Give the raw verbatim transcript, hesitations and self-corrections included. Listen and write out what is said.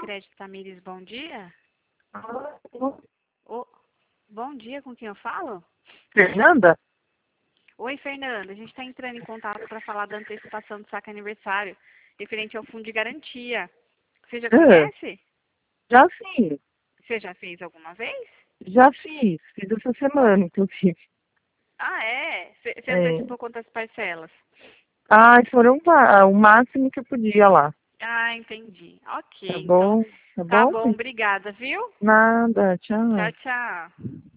Crédito Tamires, bom dia. Ah, Ô, bom dia, com quem eu falo? Fernanda? Oi, Fernanda. A gente está entrando em contato para falar da antecipação do saque aniversário, referente ao fundo de garantia. Você já Ah, conhece? já sim, Você já fez alguma vez? já fiz. Fiz essa semana, inclusive. Ah, é? Você você É. antecipou quantas parcelas? Ah, foram va- o máximo que eu podia lá. Ah, entendi. Tá Ok, então bom? Tá tá bom? bom, obrigada, viu? Nada, Tchau, tchau. tchau.